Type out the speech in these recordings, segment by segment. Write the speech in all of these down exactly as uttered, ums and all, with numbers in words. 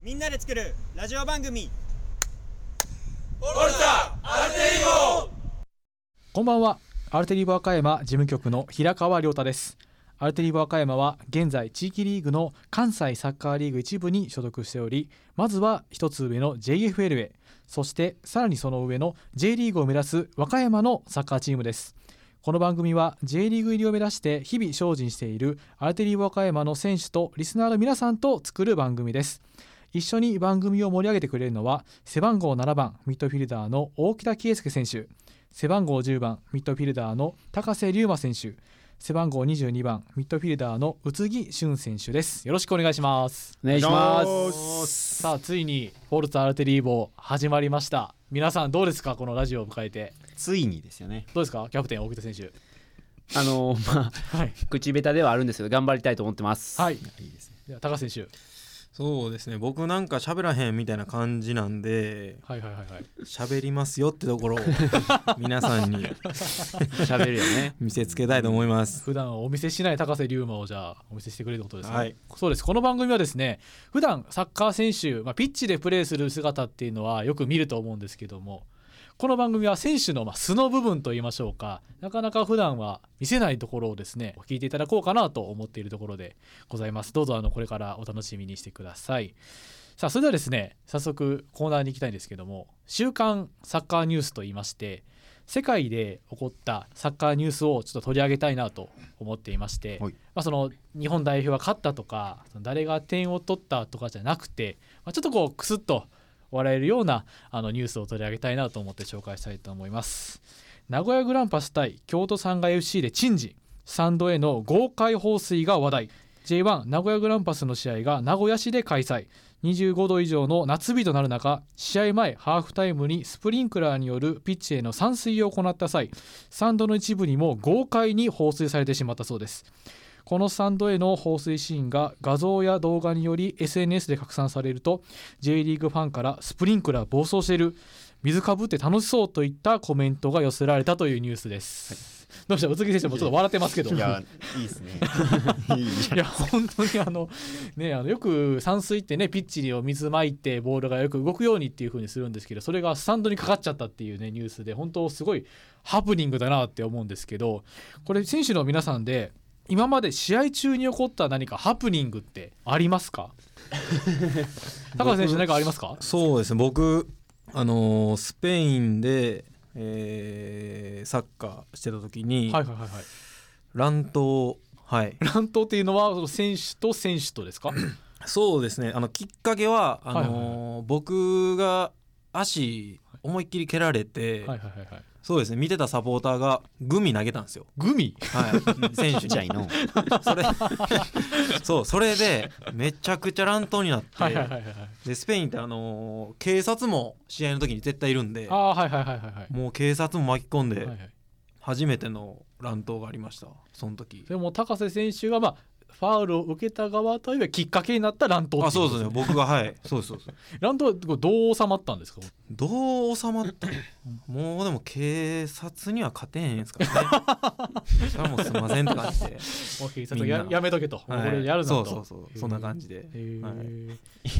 みんなで作るラジオ番組オルタアルテリボー。 こんばんは。アルテリボ和歌山事務局の平川亮太です。アルテリボ和歌山は現在地域リーグの関西サッカーリーグ一部に所属しており、まずは一つ上の ジェイエフエル へ、そしてさらにその上の J リーグを目指す和歌山のサッカーチームです。この番組は J リーグ入りを目指して日々精進しているアルテリボ和歌山の選手とリスナーの皆さんと作る番組です。一緒に番組を盛り上げてくれるのは背番号ななばんミッドフィルダーの大北圭介選手、背番号じゅうばんミッドフィルダーの高瀬龍馬選手、背番号にじゅうにばんミッドフィルダーの宇津木俊選手です。よろしくお願いします。 お願いします。 さあついにフォルツァアルテリーボ始まりました。皆さんどうですか、このラジオを迎えて。 ついにですよね。 どうですかキャプテン大北選手。 あのー、まあ、はい、口下手ではあるんですけど頑張りたいと思ってます。 はい、いいですね。では高瀬選手。 そうですね、僕なんか喋らへんみたいな感じなんで、 はいはいはいはい、 喋りますよってところを皆さんに喋るよね見せつけたいと思います。 普段お見せしない高瀬龍馬をじゃあお見せしてくれることですね。 はい、 そうです。この番組はですね、普段サッカー選手、まあ、ピッチでプレーする姿っていうのはよく見ると思うんですけども、この番組は選手のまあ素の部分といいましょうか、なかなか普段は見せないところをですね聞いていただこうかなと思っているところでございます。どうぞあのこれからお楽しみにしてください。さあそれではですね、早速コーナーに行きたいんですけども、週刊サッカーニュースといいまして、世界で起こったサッカーニュースをちょっと取り上げたいなと思っていまして、まあ、その日本代表が勝ったとか誰が点を取ったとかじゃなくて、まあ、ちょっとこうクスッと笑えるようなあのニュースを取り上げたいなと思って紹介したいと思います。名古屋グランパス対京都サンガ エフシー で珍事、スタンドへの豪快放水が話題。 ジェイワン 名古屋グランパスの試合が名古屋市で開催。にじゅうごど以上の夏日となる中、試合前ハーフタイムにスプリンクラーによるピッチへの散水を行った際、スタンドの一部にも豪快に放水されてしまったそうです。このスタンドへの放水シーンが画像や動画により エスエヌエス で拡散されると、 J リーグファンからスプリンクラー暴走している、水かぶって楽しそうといったコメントが寄せられたというニュースです、はい、どうした宇津木選手もちょっと笑ってますけど。 いやいいですねいや本当にあの、ね、あのよく散水ってね、ピッチを水まいてボールがよく動くようにっていう風にするんですけど、それがスタンドにかかっちゃったっていうねニュースで、本当すごいハプニングだなって思うんですけど、これ選手の皆さんで今まで試合中に起こった何かハプニングってありますか？高橋選手何かありますか？ そうですね、僕あのー、スペインで、えー、サッカーしてた時に、 はいはいはいはい、 乱闘、はい、 乱闘っていうのは選手と選手とですか？ そうですね、あのきっかけはあのーはいはいはい、 僕が足思いっきり蹴られて、はいはいはいはい、そうですね、見てたサポーターがグミ投げたんですよ。 グミ、 はい、選手にのそれそうそれでめちゃくちゃ乱闘になって、はいはいはいはい、でスペインってあのー、警察も試合の時に絶対いるんで、 あ、はいはいはいはい、 もう警察も巻き込んで、 はいはい、 初めての乱闘がありました。その時でも高瀬選手がまあファウルを受けた側といえばきっかけになった乱闘っていうことですね。 あ、そうですね、僕がはいそうそうそう乱闘はどう収まったんですか？ どう収まったもうでも警察には勝てへんですからねそれはもうすいませんって感じでもう警察 や, やめとけと、はい、これやるなと、 そうそうそう、そんな感じで、 はい、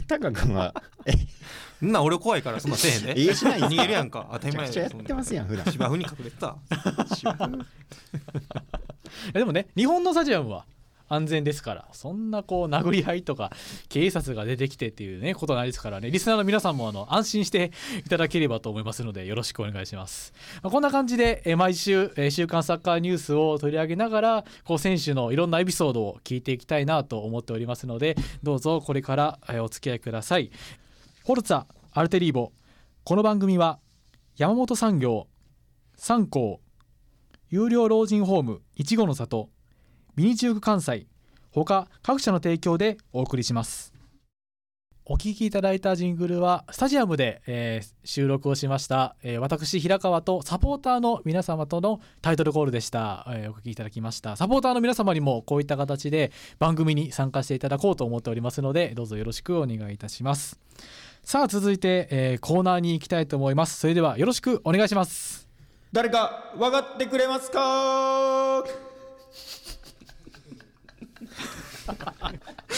タカ君はそんな俺怖いからそんなせえへんで、 えしない逃げるやんか、当たり前めちゃくちゃやってますやん普段芝生に隠れてた芝生いやでもね、日本のスタジアムは安全ですから、そんなこう殴り合いとか警察が出てきてっていうねことないですからね、リスナーの皆さんもあの安心していただければと思いますのでよろしくお願いします。まあ、こんな感じでえ毎週え週刊サッカーニュースを取り上げながら、こう選手のいろんなエピソードを聞いていきたいなと思っておりますので、どうぞこれからえお付き合いください。フォルツァアルテリーボ、この番組は山本産業、三幸、有料老人ホームいちごの里、ミニチューク関西他各社の提供でお送りします。お聞きいただいたジングルはスタジアムで、えー、収録をしました、えー、私平川とサポーターの皆様とのタイトルコールでした、えー、お聞きいただきました。サポーターの皆様にもこういった形で番組に参加していただこうと思っておりますので、どうぞよろしくお願いいたします。さあ続いて、えー、コーナーに行きたいと思います。それではよろしくお願いします。 誰か分かってくれますか？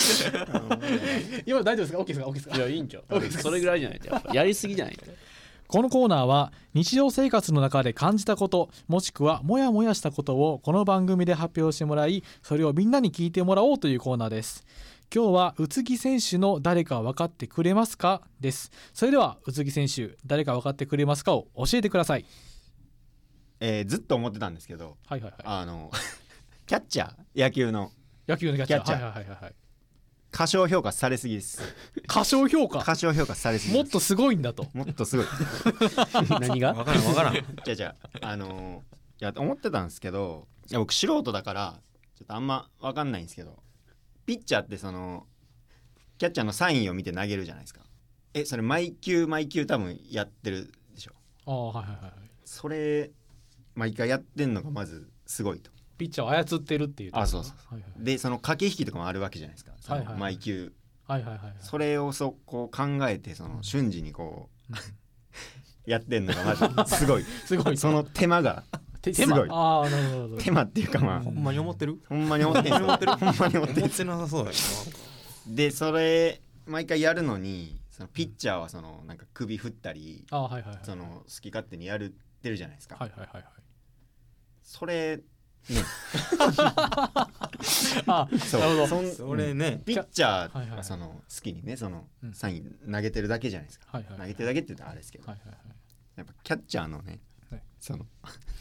今大丈夫ですか OK ですか OK ですかいやいいんちゃうそれぐらいじゃないとやっぱやりすぎじゃないこのコーナーは日常生活の中で感じたこともしくはモヤモヤしたことをこの番組で発表してもらいそれをみんなに聞いてもらおうというコーナーです。今日は宇津木選手の誰か分かってくれますかです。それでは宇津木選手誰か分かってくれますかを教えてください。 えー、ずっと思ってたんですけど、 はいはいはい、 あのキャッチャー野球の野球のキャッチャーキャッチャーはいはいはいはい過小評価されすぎです。 過小評価過小評価されすぎです。 もっとすごいんだと。 もっとすごい何が分からん分からんじゃあじゃああのー、いや思ってたんですけどいや僕素人だからちょっとあんま分かんないんですけどピッチャーってそのキャッチャーのサインを見て投げるじゃないですか。えそれ毎球毎球多分やってるでしょ。 ああはいはいはい。 それ毎回やってんのがまずすごいと。 ピッチャーを操ってるっていう。 あそうそう、 はいはい、 でその駆け引きとかもあるわけじゃないですか。そのはいはいはい毎球はいはいはいはい、 それをそこう考えてその瞬時にこうやってんのがまずすごいすごいその手間が手すごいああなるほど手間っていうかまあほんまに思ってるほんまに思ってんすよ思ってるほんまに思ってんす思ってなさそうだよでそれ毎回やるのにそのピッチャーはそのなんか首振ったりあはいはいはいその好き勝手にやるってるじゃないですか。 はいはいはいはいそれねあそうなるほどそんそれねピッチャはいはいはいーはその好きにねそのうんサイン投げてるだけじゃないですか。 はいはいはい投げてるだけって言ったらあれですけどはいはいはいやっぱキャッチャーのねはいその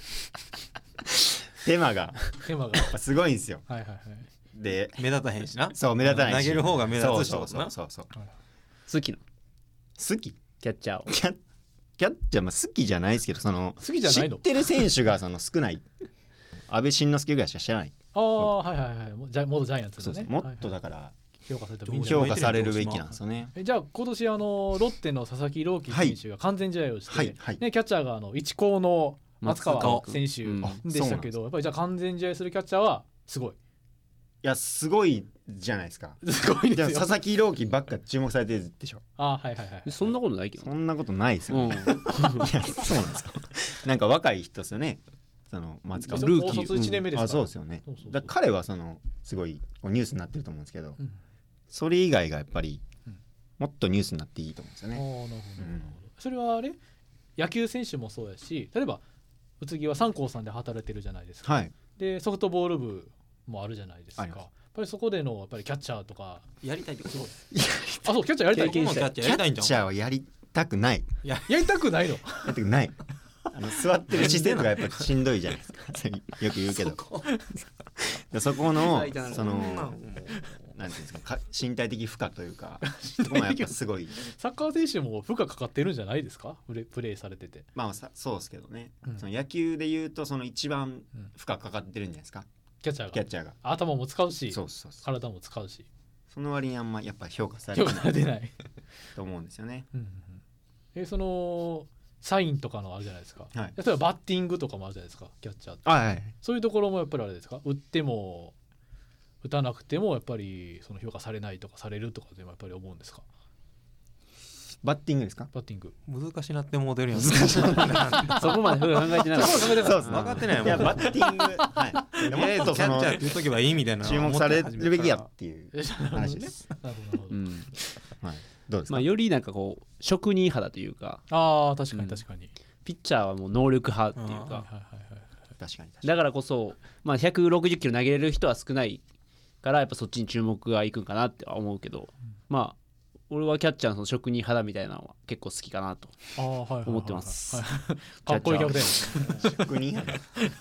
手間が手間がやっぱすごいんですよ。 はいはいはいで目立たへんしなそう目立たないし投げる方が目立つしそうそうそうそう好きな好きキャッチャーをキャキャッチャーまあ好きじゃないですけどその好きじゃないの知ってる選手がその少ない安倍晋之助ぐらいしか知らない。 ああはいはいはいもうジャ元ジャイアンツそうそうのねもっとだから評価されたみんな評価されるべきなんですよね。 えじゃあ今年あのロッテの佐々木朗希選手が完全試合をして、 はいはいね、キャッチャーがあの一高の松川松川選手うんでしたけど、やっぱりじゃあ完全試合するキャッチャーはすごいいやすごいじゃないですか。 すごいですよじゃあ佐々木朗希ばっか注目されてるでしょ。 あはいはいはいそんなことないけどそんなことないですよ、 うんねいやそうなんですよなんか若い人ですよねその松川ルーキー高卒いちねんめですからあそうですよね。 そうそうそうだから彼はそのすごいこうニュースになってると思うんですけど、 うんそれ以外がやっぱりうんもっとニュースになっていいと思うんですよあーね。 なるほどなるほど、 うんそれはあれ野球選手もそうやし例えば宇津木は三高さんで働いてるじゃないですか、 はいでソフトボール部もあるじゃないですかやっありますぱりそこでのやっぱりキャッチャーとかやりたいってことあそうキャッチャーやりたい経験したいキャッチャーやりたいんキャッじゃんチャーはやりたくないやりたくないのやりたくないあの座ってる姿勢とかやっぱりしんどいじゃないですかよく言うけどでそこのそのなんていうんですかか身体的負荷というかそこもやっぱすごいサッカー選手も負荷かかってるんじゃないですかプレプレーされててまあさそうですけどね、 うんその野球で言うとその一番負荷かかってるんじゃないですかキャッチャーがキャッチャーが。 頭も使うしそうそうそう体も使うしその割にあんまやっぱ評価され評てない価されてない、 と思うんですよね。 うんうんうんえそのサインとかのあるじゃないですか、 はい例えばバッティングとかもあるじゃないですかキャッチャーってはいはいそういうところもやっぱりあれですか打っても打たなくてもやっぱりその評価されないとかされるとかでもやっぱり思うんですかバッティングですか。 バッティング難しなってもうてるやんそこまで考えてなかったそうです分かってないもんいやバッティングはいとりあえずキャッチャーって言っとけばいいみたいな注目されるべきやっていうえなるほどね話です。 なるほどなるほど、 うんはい。どうですか。 まあよりなんかこう職人派だというかああ確かに確かに、 ピッチャーはもう能力派っていうかはいはいはいはい確かに確かだからこそまあひゃくろくじゅっキロ投げれる人は少ないからやっぱそっちに注目がいくんかなって思うけどまあ俺はキャッチャーのその職人派だみたいなのは結構好きかなとああはいはいはいはい思ってますはいかっこいいキャプテンに職人派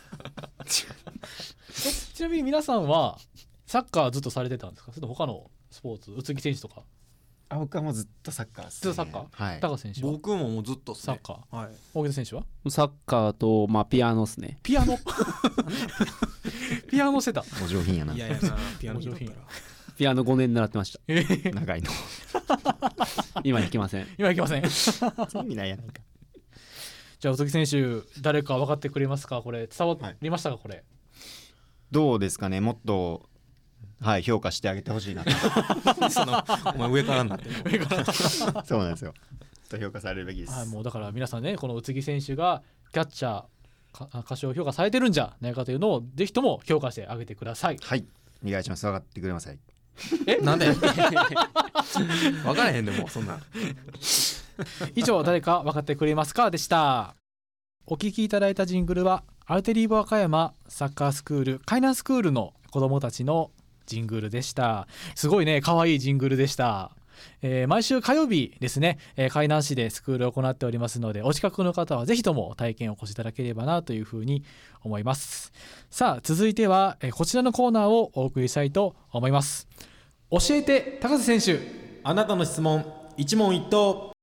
えちなみに皆さんはサッカーずっとされてたんですかそれとも他のスポーツ宇津木選手とかあ僕はもうずっとサッカーです、ね。 ずっとサッカー、 はい。 高橋選手は僕ももうずっとっすねサッカーはい大木選手はサッカーとまあピアノですねピアノピアノしてたお上品やな。 いやいやなピアノ弾いとったらピアノごねん習ってましたえー長いの。 今弾けません今いけません意味ないやなんか。 じゃあ宇津木選手誰か分かってくれますかこれ伝わりましたかこれ、 どうですかねもっとはい評価してあげてほしいなと。 そのお前上からになってるそうなんですよ。と評価されるべきです。 はい、もうだから皆さんねこの宇津木選手がキャッチャーか過小評価されてるんじゃないかというのをぜひとも評価してあげてください。 はい。お願いします。分かってくれません。 えなんで分からへんでもそんな。 以上誰か分かってくれますかでした。お聞きいただいたジングルはアルテリーボ和歌山サッカースクール海南スクールの子どもたちのジングルでした。すごいね可愛いジングルでした。えー、毎週火曜日ですね、えー、海南市でスクールを行っておりますので、お近くの方はぜひとも体験をお越しいただければなというふうに思います。さあ続いては、えー、こちらのコーナーをお送りしたいと思います。教えて高瀬選手、 あなたの質問一問一答。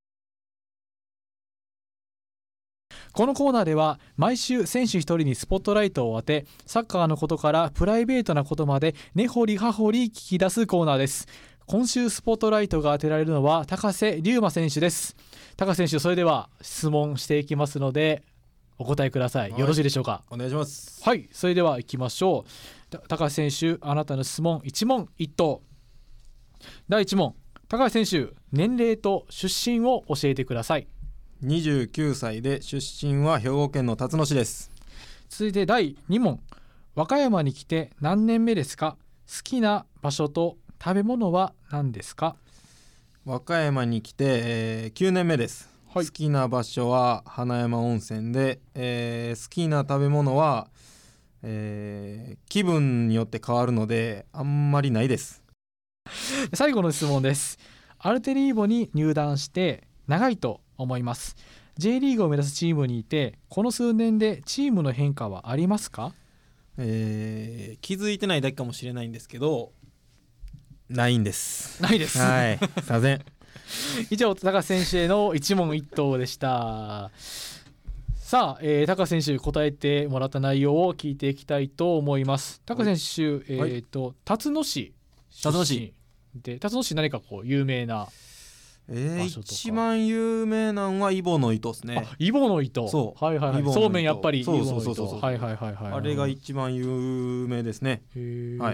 このコーナーでは毎週選手一人にスポットライトを当て、サッカーのことからプライベートなことまで根掘り葉掘り聞き出すコーナーです。今週スポットライトが当てられるのは高瀬龍馬選手です。高瀬選手、それでは質問していきますのでお答えください。よろしいでしょうか。 お願いします。 はい、それでは行きましょう。高瀬選手、あなたの質問一問一答。だいいち問、高瀬選手、年齢と出身を教えてください。 にじゅうきゅうさいで出身は兵庫県の辰野市です。 続いてだいに問、和歌山に来て何年目ですか。好きな場所と食べ物は何ですか。 和歌山に来て、えー、きゅうねんめです、はい、好きな場所は花山温泉で、えー、好きな食べ物は、えー、気分によって変わるのであんまりないです。 最後の質問です。アルテリーボに入団して長いと思います。 J リーグを目指すチームにいて、この数年でチームの変化はありますか。 えー、気づいてないだけかもしれないんですけど、ないんです。 ないです。 はい、すいません。 以上、高瀬選手への一問一答でした。さあ、えー、高瀬選手答えてもらった内容を聞いていきたいと思います。高瀬選手、はい、えーと辰野市辰野市で、辰野市何かこう有名なえー、一番有名なのはイボの糸ですね。 イボの糸。 そう、 はいはいはい、そうめんやっぱりイボの糸。 そうそうそうそう、 はいはいはいはい、 あれが一番有名ですね。 へー、 はい、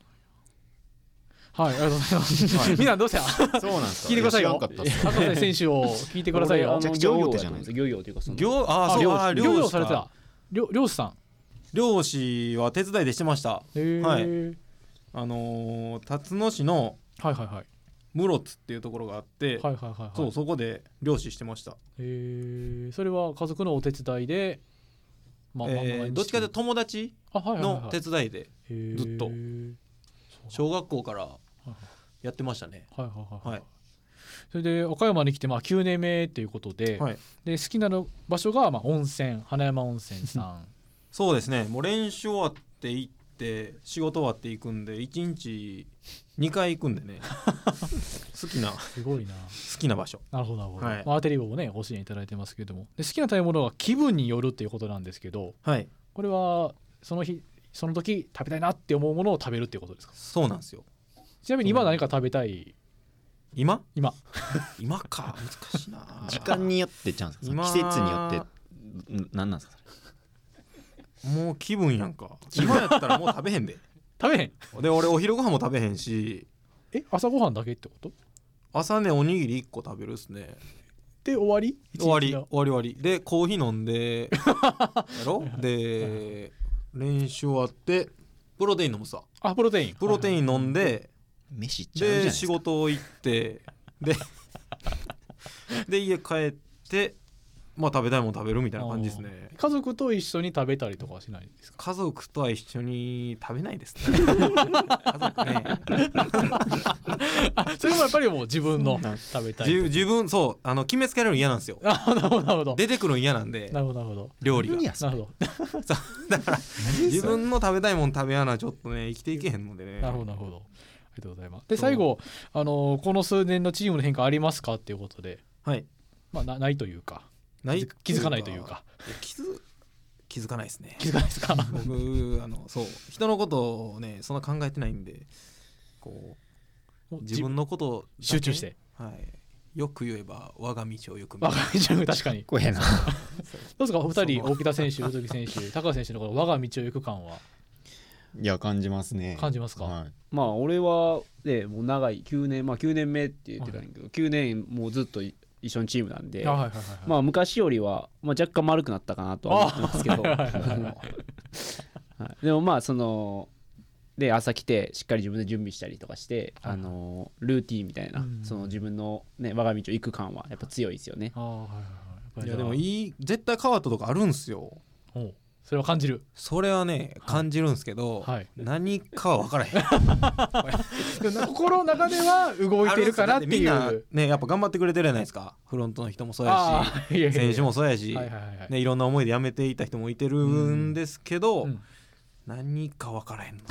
はい、ありがとうございます。はい、みんなどうしたそうなんですか。 聞いてくださいよ。高瀬選手を聞いてくださいよ。 めちゃくちゃ大手じゃないですか。 漁業というかその漁ああそうあ漁業されてた。漁漁師さん。 漁師は手伝いでしてました。 へー、 はい。あのー、辰野市のはいはいはい室津っていうところがあって、 はいはいはいはい、 そうそこで漁師してました。 へー、それは家族のお手伝いで、まあえー、どっちかというと友達の手伝いでずっと小学校からやってましたね。 はいはいはい、 はい、 それで岡山に来てまあきゅうねんめということで、はい、で好きな場所がまあ温泉、花山温泉さん。 そうですね、もう練習終わって行って仕事終わって行くんでいちにちにかい行くんでね好きなすごいな好きな場所。 なるほどなるほど、 はい、 まあ、アーテリーボもねご支援いただいてますけれども、で好きな食べ物は気分によるっていうことなんですけど、 はい、 これはその日その時食べたいなって思うものを食べるっていうことですか。 そうなんですよ。 ちなみに今何か食べたい。 今今今か難しいな時間によってちゃうんですか。季節によって何なんですか。 もう気分やんか。今やったらもう食べへんで食べへんで俺お昼ご飯も食べへんし。 え朝ごはんだけってこと。 朝ねおにぎりいっこ食べるっすね。 で終わり終わり終わり終わりでコーヒー飲んでやろで練習終わってプロテイン飲むさ。 あプロテインプロテイン飲んで飯いっちゃうじゃないですか。 で仕事行ってでで家帰ってまあ食べたいもの食べるみたいな感じですね。 家族と一緒に食べたりとかはしないですか。 家族とは一緒に食べないですね家族ねあそれもやっぱりもう自分の食べたい自, 自分そうあの決めつけられるの嫌なんですよ。 あなるほどなるほど。 出てくるの嫌なんで。 なるほどなるほど。 料理がなるほどだから自分の食べたいもの食べやなちょっとね生きていけへんのでね。 なるほどなるほど。ありがとうございます。で最後あのこの数年のチームの変化ありますかっていうことで、 はい、 まあ な, ないというかない気づかないというか気づ気づかないですね。 気づかないですか僕あのそう人のことをねそんな考えてないんでこう自分のことを集中して、 はい、よく言えば我が道をよく見る。我が道を確かにこれなどうですかお二人大北選手宇津木選手高橋選手のこの我が道を行く感はいや感じますね。 感じますか。 はい、まあ俺はねもう長いきゅうねんまあきゅうねんめって言ってたんだけど、はい、きゅうねんもうずっと一緒のチームなんで、はいはいはいはい、まあ昔よりは、まあ、若干丸くなったかなとは思ってますけどはい、でもまあそので朝来てしっかり自分で準備したりとかして、 はいあのルーティーンみたいな、 うん、 その自分の、ね、我が道を行く感はやっぱ強いですよね。 あ、はいはいはい、 いやでもいいい絶対変わったとこあるんすよ。 それは感じる。 それはね感じるんすけど、 はい、 何かは分からへん心の中では動いてるかなっていう。 みんなねやっぱ頑張ってくれてるじゃないですか。フロントの人もそうやし、いやいやいや選手もそうやし、はいはいはい、ね、いろんな思いで辞めていた人もいてるんですけど、うんうん、何か分からへんの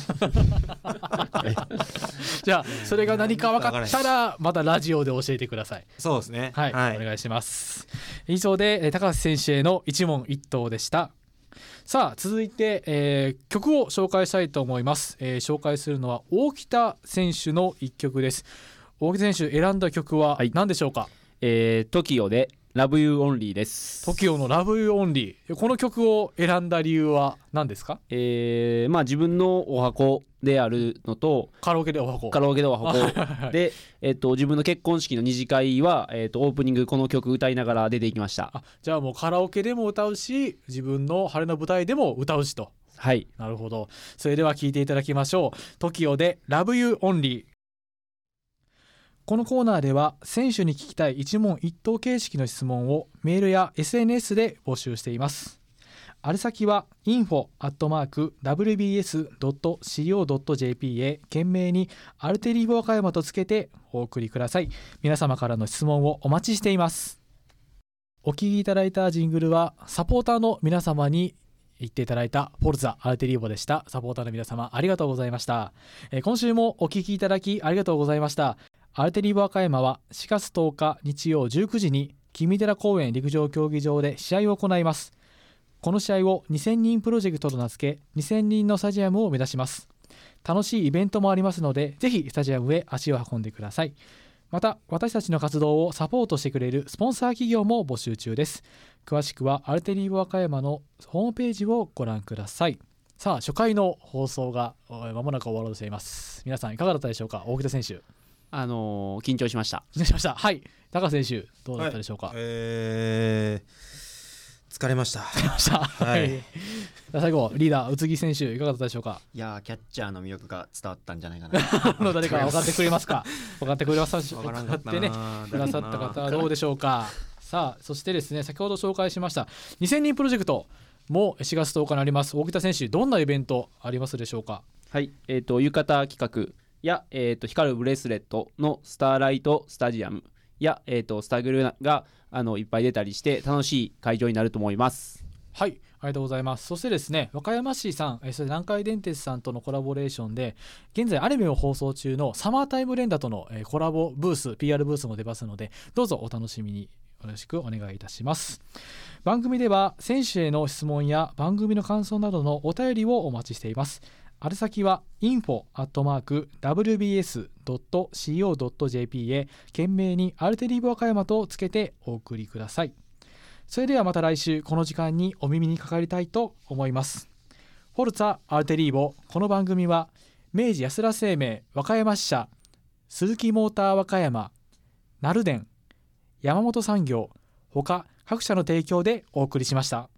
じゃあそれが何か分かったらまたラジオで教えてください。 そうですね、 はい、はい、お願いします。以上で高橋選手への一問一答でした。さあ続いて、えー、曲を紹介したいと思います、えー、紹介するのは大北選手の一曲です。大北選手選んだ曲は何でしょうか？はい、 えー、トキオでLove You Only です。 トキオの Love You Only、 この曲を選んだ理由は何ですか？ えーまあ、自分のお箱であるのとカラオケでお箱カラオケでお箱で、えー、と自分の結婚式の二次会は、えー、とオープニングこの曲歌いながら出ていきました。 あ、じゃあもうカラオケでも歌うし自分の晴れの舞台でも歌うしと。 はい、 なるほど。それでは聴いていただきましょう。トキオで Love You Only。このコーナーでは選手に聞きたい一問一答形式の質問をメールや エスエヌエス で募集しています。あれ先は インフォ アットマーク ダブリュービーエス ドット シーオー ドット ジェーピー へ懸命にアルテリーボ和歌山とつけてお送りください。皆様からの質問をお待ちしています。お聞きいただいたジングルはサポーターの皆様に言っていただいたフォルツァアルテリーボでした。サポーターの皆様ありがとうございました。えー、今週もお聞きいただきありがとうございました。アルテリーボ和歌山はしがつとおか日曜じゅうくじに君寺公園陸上競技場で試合を行います。この試合をにせんにんプロジェクトと名付けにせんにんのスタジアムを目指します。楽しいイベントもありますのでぜひスタジアムへ足を運んでください。また私たちの活動をサポートしてくれるスポンサー企業も募集中です。詳しくはアルテリーボ和歌山のホームページをご覧ください。さあ初回の放送がまもなく終わろうとしています。皆さんいかがだったでしょうか？大北選手。 あのー、緊張しました。 緊張しました。はい。高橋選手どうだったでしょうか？はい、 えー、疲れました。 疲れました。はい。最後リーダー宇津木選手いかがだったでしょうか？ いやキャッチャーの魅力が伝わったんじゃないかなの誰か分かってくれますか？分かってくれますか？分かってねくださった方はどうでしょうか？さあそしてですね先ほど紹介しましたにせんにんプロジェクトもしがつとおかにあります。大北選手どんなイベントありますでしょうか？ はい、えーと浴衣企画や、えー、と光るブレスレットのスターライトスタジアムや、えー、とスタグルがあのいっぱい出たりして楽しい会場になると思います。 はい、ありがとうございます。そしてですね和歌山市さん、えー、それ南海電鉄さんとのコラボレーションで現在アニメを放送中のサマータイム連打との、えー、コラボブース ピーアール ブースも出ますのでどうぞお楽しみによろしくお願いいたします。番組では選手への質問や番組の感想などのお便りをお待ちしています。あれ先は インフォ アットマーク ダブリュービーエス ドット シーオー ドット ジェーピー へ懸命にアルテリーボ和歌山とつけてお送りください。それではまた来週この時間にお耳にかかりたいと思います。フォルツァアルテリーボ。この番組は明治安田生命和歌山支社、鈴木モーター和歌山、ナルデン、山本産業他各社の提供でお送りしました。